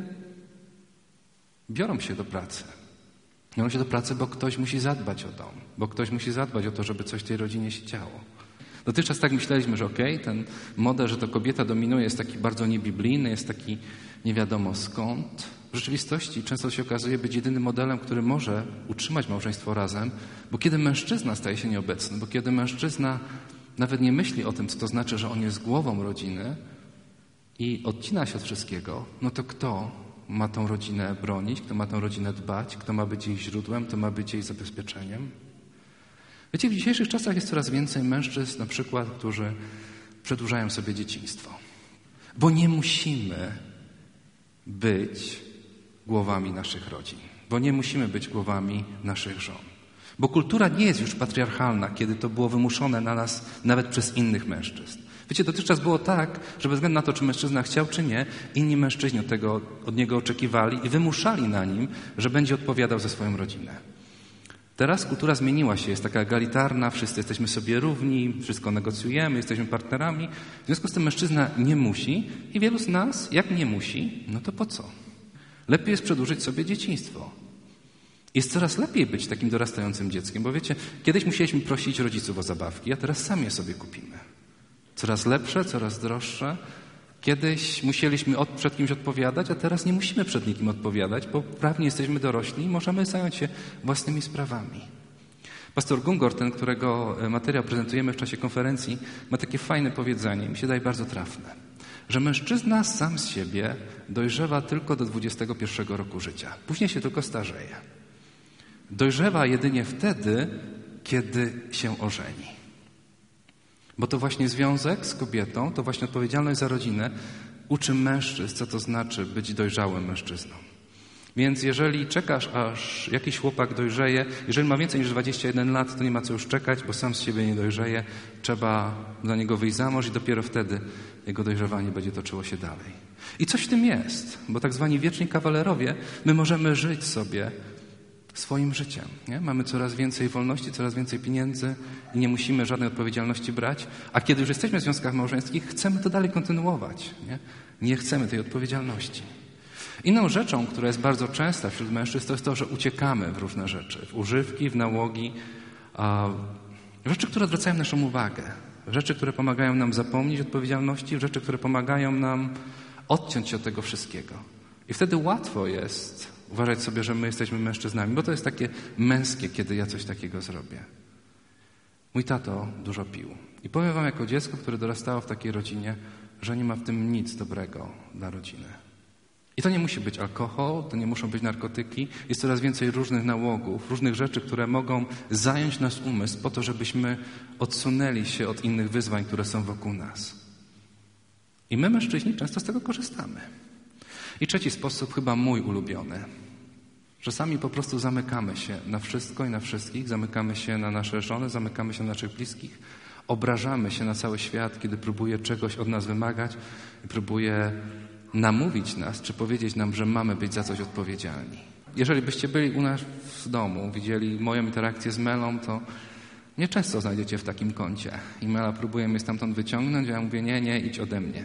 biorą się do pracy. Biorą się do pracy, bo ktoś musi zadbać o dom, bo ktoś musi zadbać o to, żeby coś w tej rodzinie się działo. Dotychczas tak myśleliśmy, że ten model, że to kobieta dominuje, jest taki bardzo niebiblijny, jest taki nie wiadomo skąd. W rzeczywistości często się okazuje być jedynym modelem, który może utrzymać małżeństwo razem, bo kiedy mężczyzna staje się nieobecny, bo kiedy mężczyzna nawet nie myśli o tym, co to znaczy, że on jest głową rodziny i odcina się od wszystkiego, no to kto ma tą rodzinę bronić, kto ma tą rodzinę dbać, kto ma być jej źródłem, kto ma być jej zabezpieczeniem? Wiecie, w dzisiejszych czasach jest coraz więcej mężczyzn, na przykład, którzy przedłużają sobie dzieciństwo. Bo nie musimy być głowami naszych rodzin. bo nie musimy być głowami naszych żon. Bo kultura nie jest już patriarchalna, kiedy to było wymuszone na nas nawet przez innych mężczyzn. Wiecie, dotychczas było tak, że bez względu na to, czy mężczyzna chciał, czy nie, inni mężczyźni od niego oczekiwali i wymuszali na nim, że będzie odpowiadał za swoją rodzinę. Teraz kultura zmieniła się, jest taka egalitarna, wszyscy jesteśmy sobie równi, wszystko negocjujemy, jesteśmy partnerami. W związku z tym mężczyzna nie musi i wielu z nas, jak nie musi, no to po co? Lepiej jest przedłużyć sobie dzieciństwo. Jest coraz lepiej być takim dorastającym dzieckiem, bo wiecie, kiedyś musieliśmy prosić rodziców o zabawki, a teraz sami je sobie kupimy. Coraz lepsze, coraz droższe. Kiedyś musieliśmy przed kimś odpowiadać, a teraz nie musimy przed nikim odpowiadać, bo prawnie jesteśmy dorośli i możemy zająć się własnymi sprawami. Pastor Gungor, ten, którego materiał prezentujemy w czasie konferencji, ma takie fajne powiedzenie, mi się daje bardzo trafne, że mężczyzna sam z siebie dojrzewa tylko do 21 roku życia. Później się tylko starzeje. Dojrzewa jedynie wtedy, kiedy się ożeni. Bo to właśnie związek z kobietą, to właśnie odpowiedzialność za rodzinę uczy mężczyzn, co to znaczy być dojrzałym mężczyzną. Więc jeżeli czekasz, aż jakiś chłopak dojrzeje, jeżeli ma więcej niż 21 lat, to nie ma co już czekać, bo sam z siebie nie dojrzeje. Trzeba dla niego wyjść za mąż i dopiero wtedy jego dojrzewanie będzie toczyło się dalej. I coś w tym jest, bo tak zwani wieczni kawalerowie, my możemy żyć sobie swoim życiem. Nie? Mamy coraz więcej wolności, coraz więcej pieniędzy i nie musimy żadnej odpowiedzialności brać. A kiedy już jesteśmy w związkach małżeńskich, chcemy to dalej kontynuować. Nie chcemy tej odpowiedzialności. Inną rzeczą, która jest bardzo częsta wśród mężczyzn, to jest to, że uciekamy w różne rzeczy. W używki, w nałogi. Rzeczy, które odwracają naszą uwagę. Rzeczy, które pomagają nam zapomnieć odpowiedzialności. Rzeczy, które pomagają nam odciąć się od tego wszystkiego. I wtedy łatwo jest uważać sobie, że my jesteśmy mężczyznami, bo to jest takie męskie, kiedy ja coś takiego zrobię. Mój tato dużo pił. I powiem wam jako dziecko, które dorastało w takiej rodzinie, że nie ma w tym nic dobrego dla rodziny. I to nie musi być alkohol, to nie muszą być narkotyki. Jest coraz więcej różnych nałogów, różnych rzeczy, które mogą zająć nasz umysł po to, żebyśmy odsunęli się od innych wyzwań, które są wokół nas. I my, mężczyźni, często z tego korzystamy. I trzeci sposób, chyba mój ulubiony. Czasami po prostu zamykamy się na wszystko i na wszystkich, zamykamy się na nasze żony, zamykamy się na naszych bliskich, obrażamy się na cały świat, kiedy próbuje czegoś od nas wymagać i próbuje namówić nas, czy powiedzieć nam, że mamy być za coś odpowiedzialni. Jeżeli byście byli u nas w domu, widzieli moją interakcję z Melą, to mnie często znajdziecie w takim kącie. I Mela próbuje mnie stamtąd wyciągnąć, a ja mówię, nie, idź ode mnie.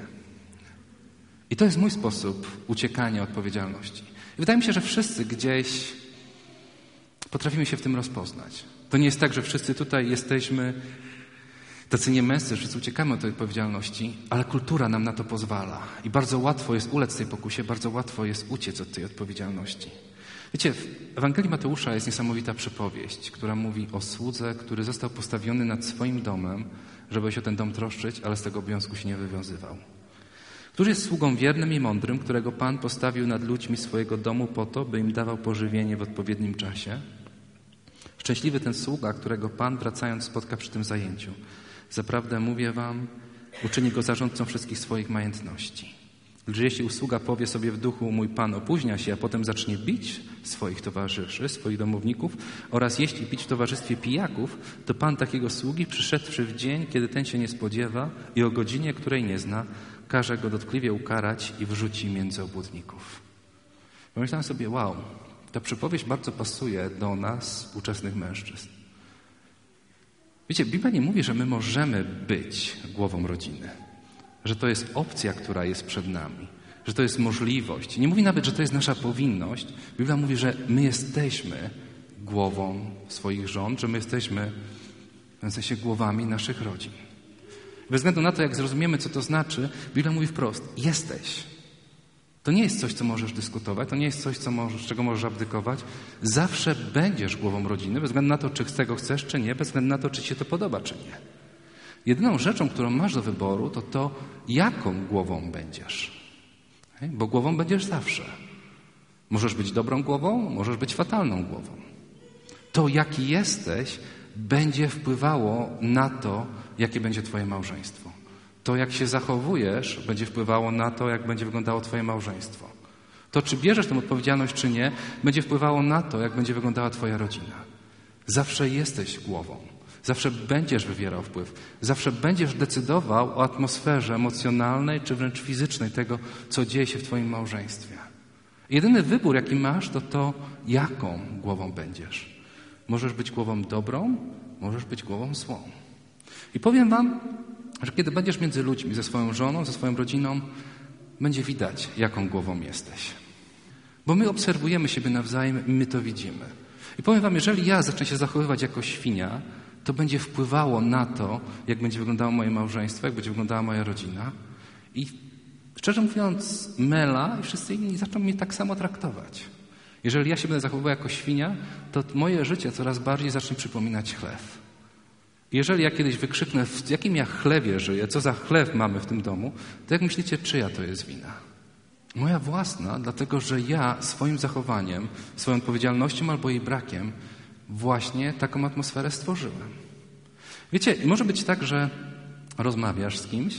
I to jest mój sposób uciekania odpowiedzialności. I wydaje mi się, że wszyscy gdzieś potrafimy się w tym rozpoznać. To nie jest tak, że wszyscy tutaj jesteśmy tacy niemęscy, że wszyscy uciekamy od tej odpowiedzialności, ale kultura nam na to pozwala. I bardzo łatwo jest ulec tej pokusie, bardzo łatwo jest uciec od tej odpowiedzialności. Wiecie, w Ewangelii Mateusza jest niesamowita przypowieść, która mówi o słudze, który został postawiony nad swoim domem, żeby się o ten dom troszczyć, ale z tego obowiązku się nie wywiązywał. Który jest sługą wiernym i mądrym, którego Pan postawił nad ludźmi swojego domu po to, by im dawał pożywienie w odpowiednim czasie? Szczęśliwy ten sługa, którego Pan, wracając, spotka przy tym zajęciu. Zaprawdę mówię wam, uczyni go zarządcą wszystkich swoich majątności. Lecz jeśli usługa powie sobie w duchu, mój Pan opóźnia się, a potem zacznie bić swoich towarzyszy, swoich domowników oraz jeść i pić w towarzystwie pijaków, to Pan takiego sługi, przyszedłszy w dzień, kiedy ten się nie spodziewa i o godzinie, której nie zna, każe go dotkliwie ukarać i wrzuci między obłudników. Pomyślałem sobie, wow, ta przypowieść bardzo pasuje do nas, współczesnych mężczyzn. Wiecie, Biblia nie mówi, że my możemy być głową rodziny, że to jest opcja, która jest przed nami, że to jest możliwość. Nie mówi nawet, że to jest nasza powinność. Biblia mówi, że my jesteśmy głową swoich żon, że my jesteśmy w pewnym sensie głowami naszych rodzin. Bez względu na to, jak zrozumiemy, co to znaczy, Biblia mówi wprost, jesteś. To nie jest coś, co możesz dyskutować, to nie jest coś, z czego możesz abdykować. Zawsze będziesz głową rodziny, bez względu na to, czy tego chcesz, czy nie, bez względu na to, czy ci się to podoba, czy nie. Jedyną rzeczą, którą masz do wyboru, to to, jaką głową będziesz. Bo głową będziesz zawsze. Możesz być dobrą głową, możesz być fatalną głową. To, jaki jesteś, będzie wpływało na to, jakie będzie twoje małżeństwo. To, jak się zachowujesz, będzie wpływało na to, jak będzie wyglądało twoje małżeństwo. To, czy bierzesz tę odpowiedzialność, czy nie, będzie wpływało na to, jak będzie wyglądała twoja rodzina. Zawsze jesteś głową. Zawsze będziesz wywierał wpływ. Zawsze będziesz decydował o atmosferze emocjonalnej czy wręcz fizycznej tego, co dzieje się w twoim małżeństwie. Jedyny wybór, jaki masz, to jaką głową będziesz. Możesz być głową dobrą, możesz być głową złą. I powiem wam, że kiedy będziesz między ludźmi, ze swoją żoną, ze swoją rodziną, będzie widać, jaką głową jesteś. Bo my obserwujemy siebie nawzajem i my to widzimy. I powiem wam, jeżeli ja zacznę się zachowywać jako świnia, to będzie wpływało na to, jak będzie wyglądało moje małżeństwo, jak będzie wyglądała moja rodzina. I szczerze mówiąc, Mela i wszyscy inni zaczną mnie tak samo traktować. Jeżeli ja się będę zachowywał jako świnia, to moje życie coraz bardziej zacznie przypominać chlew. Jeżeli ja kiedyś wykrzyknę, w jakim ja chlewie żyję, co za chlew mamy w tym domu, to jak myślicie, czyja to jest wina? Moja własna, dlatego że ja swoim zachowaniem, swoją odpowiedzialnością albo jej brakiem właśnie taką atmosferę stworzyłem. Wiecie, może być tak, że rozmawiasz z kimś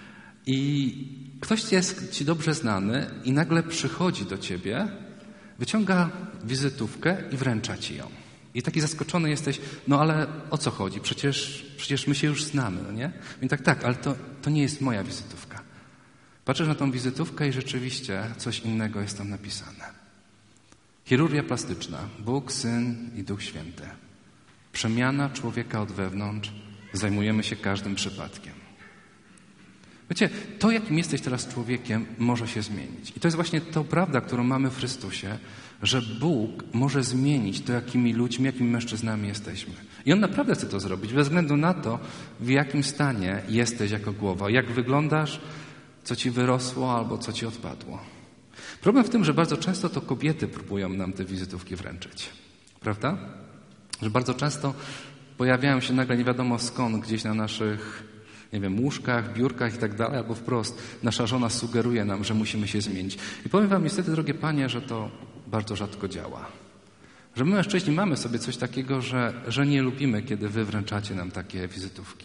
i ktoś jest ci dobrze znany i nagle przychodzi do ciebie, wyciąga wizytówkę i wręcza ci ją. I taki zaskoczony jesteś, no ale o co chodzi? Przecież my się już znamy, no nie? I tak, ale to nie jest moja wizytówka. Patrzysz na tą wizytówkę i rzeczywiście coś innego jest tam napisane. Chirurgia plastyczna, Bóg, Syn i Duch Święty. Przemiana człowieka od wewnątrz, zajmujemy się każdym przypadkiem. Wiecie, to jakim jesteś teraz człowiekiem może się zmienić. I to jest właśnie ta prawda, którą mamy w Chrystusie, że Bóg może zmienić to, jakimi ludźmi, jakimi mężczyznami jesteśmy. I On naprawdę chce to zrobić, bez względu na to, w jakim stanie jesteś jako głowa, jak wyglądasz, co ci wyrosło albo co ci odpadło. Problem w tym, że bardzo często to kobiety próbują nam te wizytówki wręczyć. Prawda? Że bardzo często pojawiają się nagle nie wiadomo skąd gdzieś na naszych, nie wiem, łóżkach, biurkach i tak dalej, albo wprost nasza żona sugeruje nam, że musimy się zmienić. I powiem wam niestety, drogie panie, że to bardzo rzadko działa. Że my mężczyźni mamy sobie coś takiego, że nie lubimy, kiedy wy wręczacie nam takie wizytówki.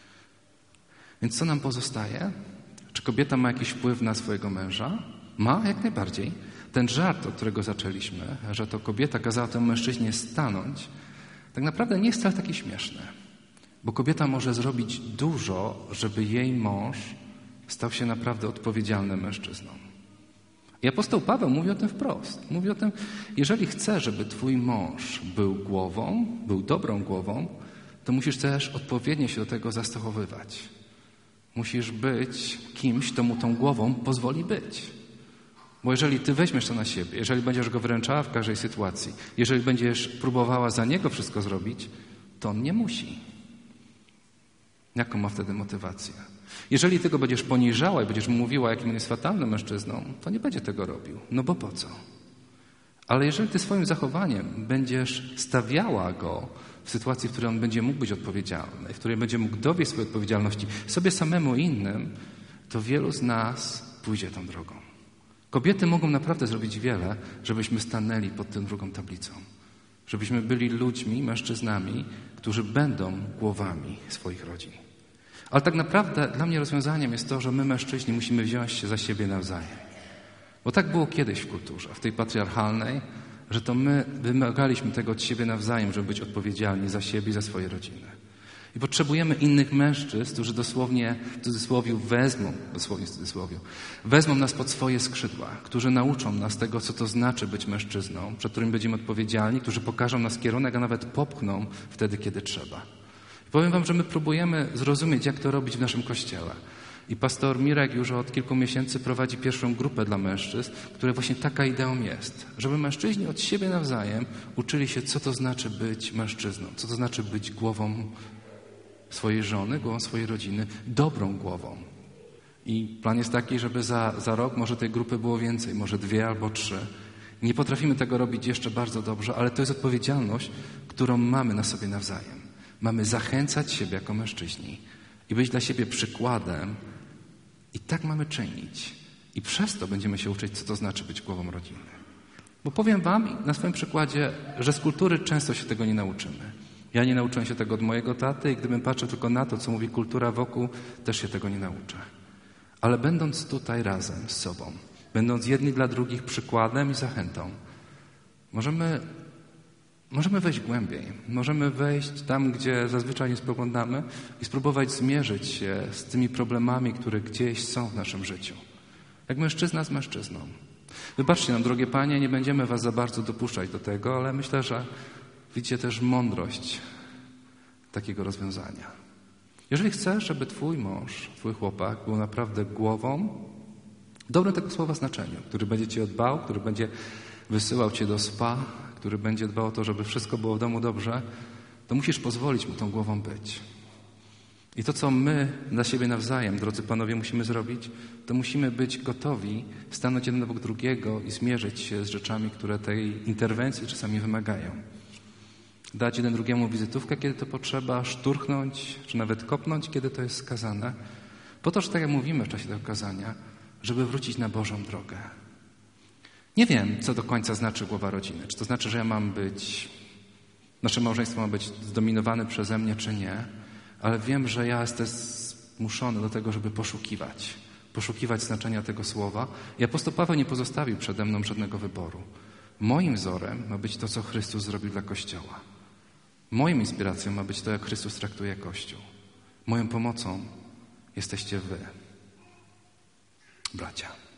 Więc co nam pozostaje? Czy kobieta ma jakiś wpływ na swojego męża? Ma, jak najbardziej. Ten żart, od którego zaczęliśmy, że to kobieta kazała temu mężczyźnie stanąć, tak naprawdę nie jest wcale taki śmieszny. Bo kobieta może zrobić dużo, żeby jej mąż stał się naprawdę odpowiedzialnym mężczyzną. I apostoł Paweł mówi o tym wprost. Mówi o tym, jeżeli chcesz, żeby twój mąż był głową, był dobrą głową, to musisz też odpowiednio się do tego zastosowywać. Musisz być kimś, kto mu tą głową pozwoli być. Bo jeżeli ty weźmiesz to na siebie, jeżeli będziesz go wręczała w każdej sytuacji, jeżeli będziesz próbowała za niego wszystko zrobić, to on nie musi. Jaką ma wtedy motywację? Jeżeli ty go będziesz poniżała i będziesz mu mówiła, jakim on jest fatalnym mężczyzną, to nie będzie tego robił. No bo po co? Ale jeżeli ty swoim zachowaniem będziesz stawiała go w sytuacji, w której on będzie mógł być odpowiedzialny, w której będzie mógł dowieść swojej odpowiedzialności sobie samemu i innym, to wielu z nas pójdzie tą drogą. Kobiety mogą naprawdę zrobić wiele, żebyśmy stanęli pod tą drugą tablicą. Żebyśmy byli ludźmi, mężczyznami, którzy będą głowami swoich rodzin. Ale tak naprawdę dla mnie rozwiązaniem jest to, że my mężczyźni musimy wziąć się za siebie nawzajem. Bo tak było kiedyś w kulturze, w tej patriarchalnej, że to my wymagaliśmy tego od siebie nawzajem, żeby być odpowiedzialni za siebie i za swoje rodziny. I potrzebujemy innych mężczyzn, którzy dosłownie w cudzysłowie wezmą nas pod swoje skrzydła, którzy nauczą nas tego, co to znaczy być mężczyzną, przed którym będziemy odpowiedzialni, którzy pokażą nas kierunek, a nawet popchną wtedy, kiedy trzeba. I powiem wam, że my próbujemy zrozumieć, jak to robić w naszym kościele. I pastor Mirek już od kilku miesięcy prowadzi pierwszą grupę dla mężczyzn, która właśnie taka ideą jest. Żeby mężczyźni od siebie nawzajem uczyli się, co to znaczy być mężczyzną, co to znaczy być głową swojej żony, głową swojej rodziny, dobrą głową. I plan jest taki, żeby za rok może tej grupy było więcej, może 2 albo 3. Nie potrafimy tego robić jeszcze bardzo dobrze, ale to jest odpowiedzialność, którą mamy na sobie nawzajem. Mamy zachęcać siebie jako mężczyźni i być dla siebie przykładem. I tak mamy czynić. I przez to będziemy się uczyć, co to znaczy być głową rodziny. Bo powiem wam na swoim przykładzie, że z kultury często się tego nie nauczymy. Ja nie nauczyłem się tego od mojego taty i gdybym patrzył tylko na to, co mówi kultura wokół, też się tego nie nauczę. Ale będąc tutaj razem z sobą, będąc jedni dla drugich przykładem i zachętą. Możemy wejść głębiej. Możemy wejść tam, gdzie zazwyczaj nie spoglądamy i spróbować zmierzyć się z tymi problemami, które gdzieś są w naszym życiu. Jak mężczyzna z mężczyzną. Wybaczcie nam, drogie panie, nie będziemy was za bardzo dopuszczać do tego, ale myślę, że widzicie też mądrość takiego rozwiązania. Jeżeli chcesz, żeby twój mąż, twój chłopak był naprawdę głową, w dobrym tego słowa znaczeniu, który będzie cię dbał, który będzie wysyłał cię do spa, który będzie dbał o to, żeby wszystko było w domu dobrze, to musisz pozwolić mu tą głową być. I to, co my dla siebie nawzajem, drodzy panowie, musimy zrobić, to musimy być gotowi stanąć jeden obok drugiego i zmierzyć się z rzeczami, które tej interwencji czasami wymagają. Dać jeden drugiemu wizytówkę, kiedy to potrzeba, szturchnąć, czy nawet kopnąć, kiedy to jest skazane. Po to, że tak jak mówimy w czasie tego kazania, żeby wrócić na Bożą drogę. Nie wiem, co do końca znaczy głowa rodziny. Czy to znaczy, że nasze małżeństwo ma być zdominowane przeze mnie, czy nie. Ale wiem, że ja jestem zmuszony do tego, żeby poszukiwać znaczenia tego słowa. I apostoł Paweł nie pozostawił przede mną żadnego wyboru. Moim wzorem ma być to, co Chrystus zrobił dla Kościoła. Moją inspiracją ma być to, jak Chrystus traktuje Kościół. Moją pomocą jesteście wy, bracia.